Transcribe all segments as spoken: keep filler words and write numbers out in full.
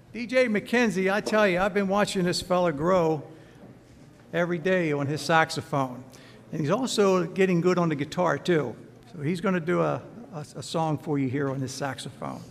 D J McKenzie, I tell you, I've been watching this fella grow every day on his saxophone. And he's also getting good on the guitar, too. So he's going to do a, a, a song for you here on his saxophone.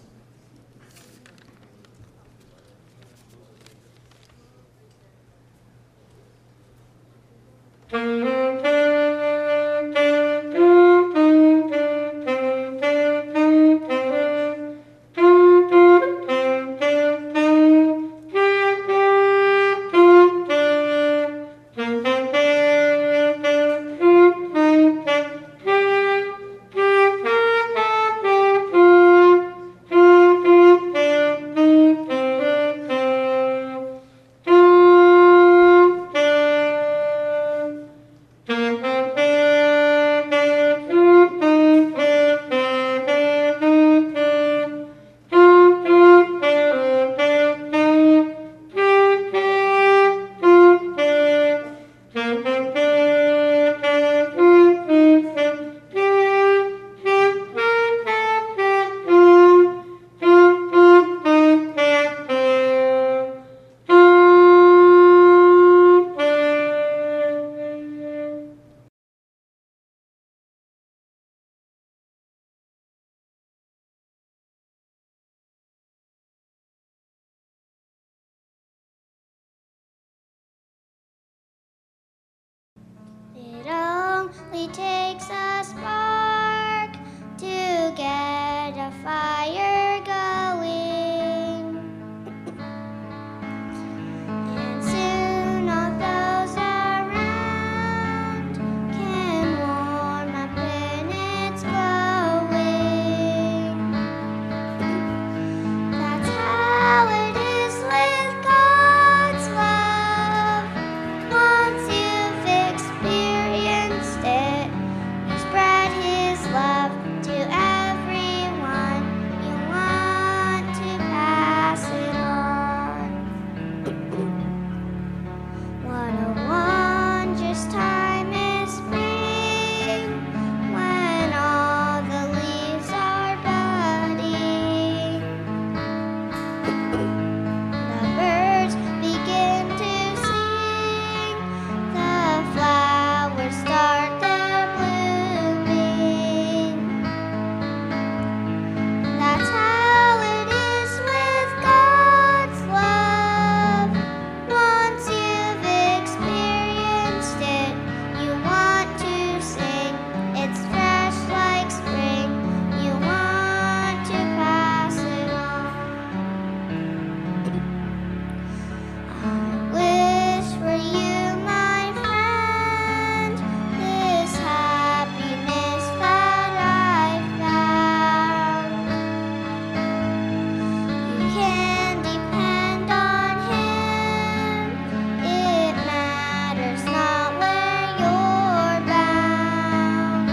It only takes a spark to get a fire going, and soon all those around can warm up when it's glowing. That's how it is with God's love. Once you've experienced it, you spread His love to everyone you want to pass it on. What a wondrous time is spring, when all the leaves are budding. The birds begin to sing, the flowers start their blooming. That's how it is with God's love. Once you've experienced it, you want to sing. It's fresh like spring. You want to pass it on. I wish for you, my friend, this happiness that I've found. You can depend on Him. It matters not where you're bound.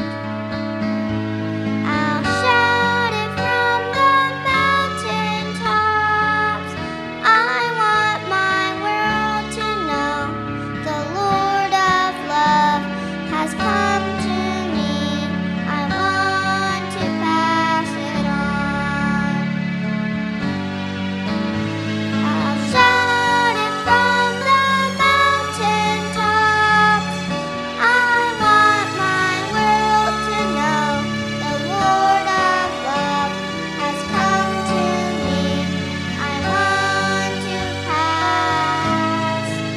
I'll shout it from the mountain tops. I want my world to know the Lord of love has come to me. I want to pass it on. I'll shout it from the mountain tops. I want my world to know the Lord of love has come to me. I want to pass it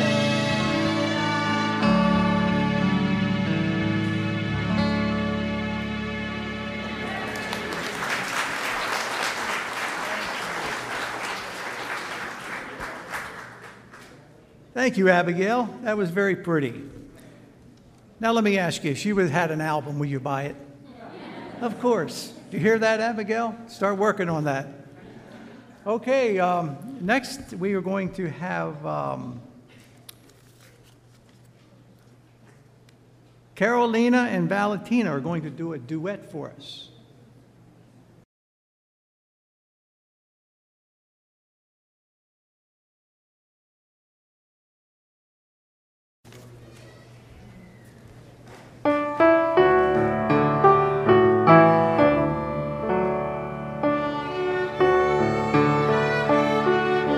Thank you, Abigail. That was very pretty. Now let me ask you, if you had an album, will you buy it? Of course. Do you hear that, Abigail? Start working on that. Okay, um, next we are going to have um, Carolina and Valentina are going to do a duet for us. on.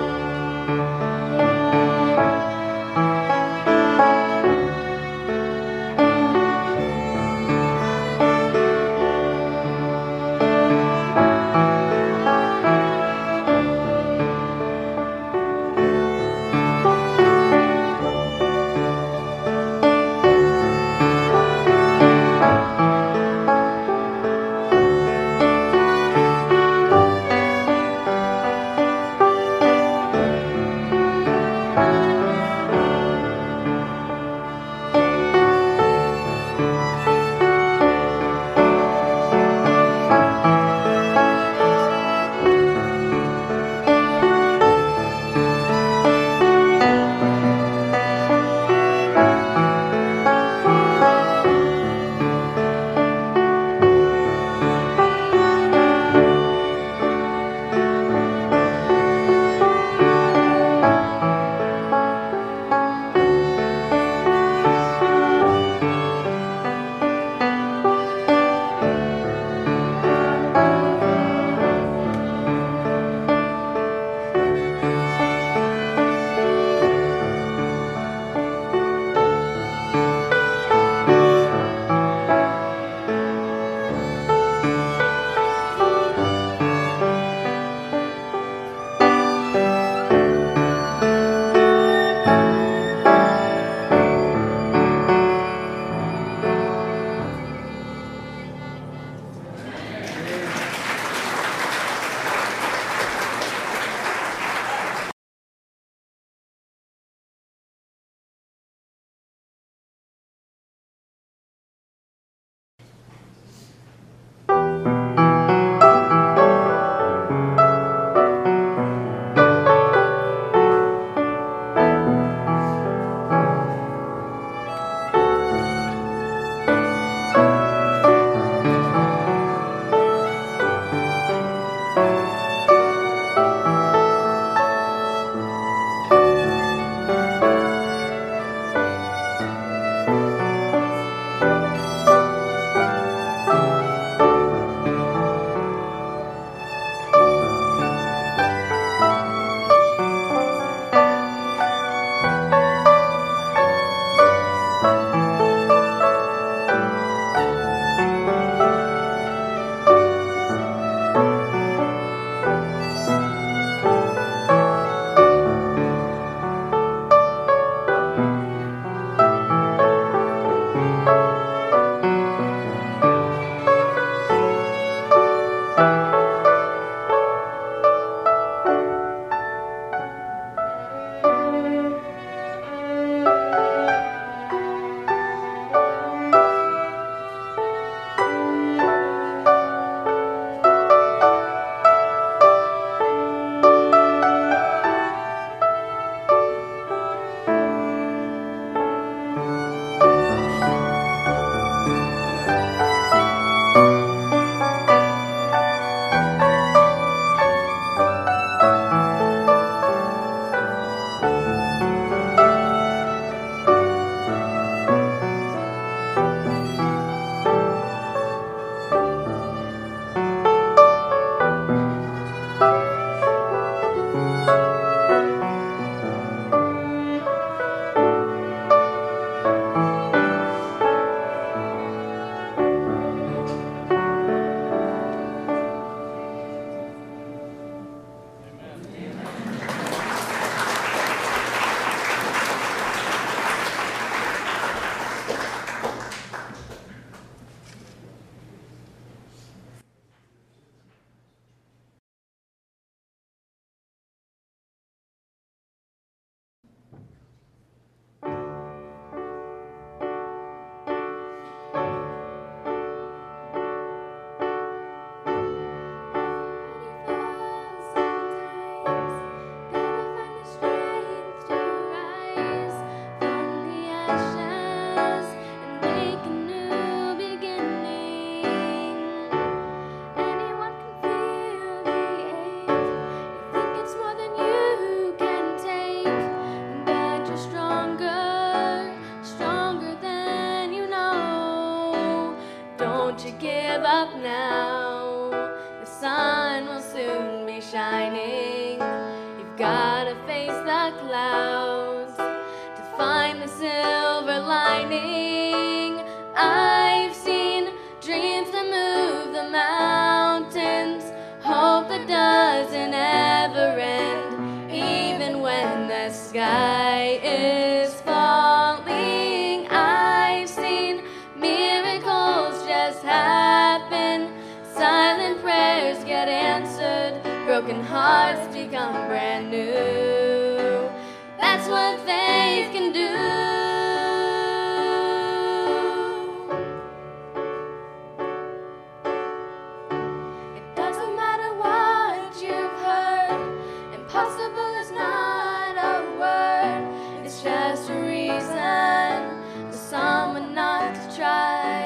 hearts become brand new. That's what faith can do. It doesn't matter what you've heard, impossible is not a word. It's just a reason for someone not to try.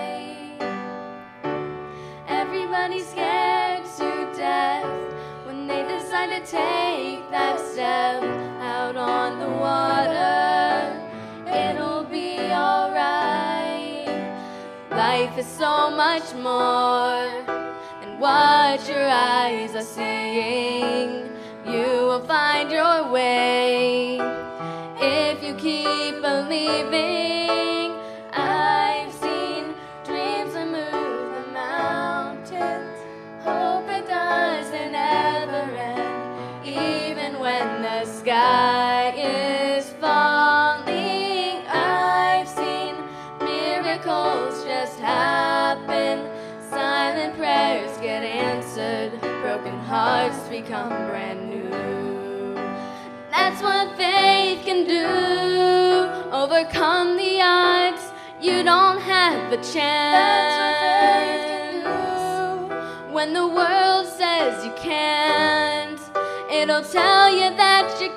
Everybody's scared to death when they decide to take that step out on the water. It'll be alright. Life is so much more than what your eyes are seeing. You will find your way if you keep believing. I've seen dreams that move the mountains. Hope it doesn't ever end, even when the sky is falling. I've seen miracles just happen. Silent prayers get answered. Broken hearts become brand new. That's what faith can do. Overcome the odds. You don't have a chance. That's what faith can do. When the world says you can't, it'll tell you that you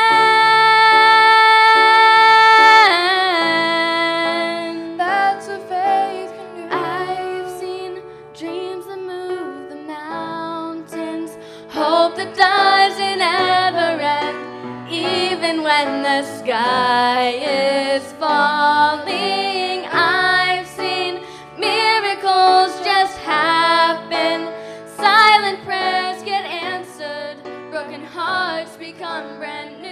can. That's what faith can do. I've seen dreams that move the mountains. Hope that doesn't ever end, even when the sky is falling. I've seen miracles just happen. Silent prayers get answered. Broken hearts become brand new.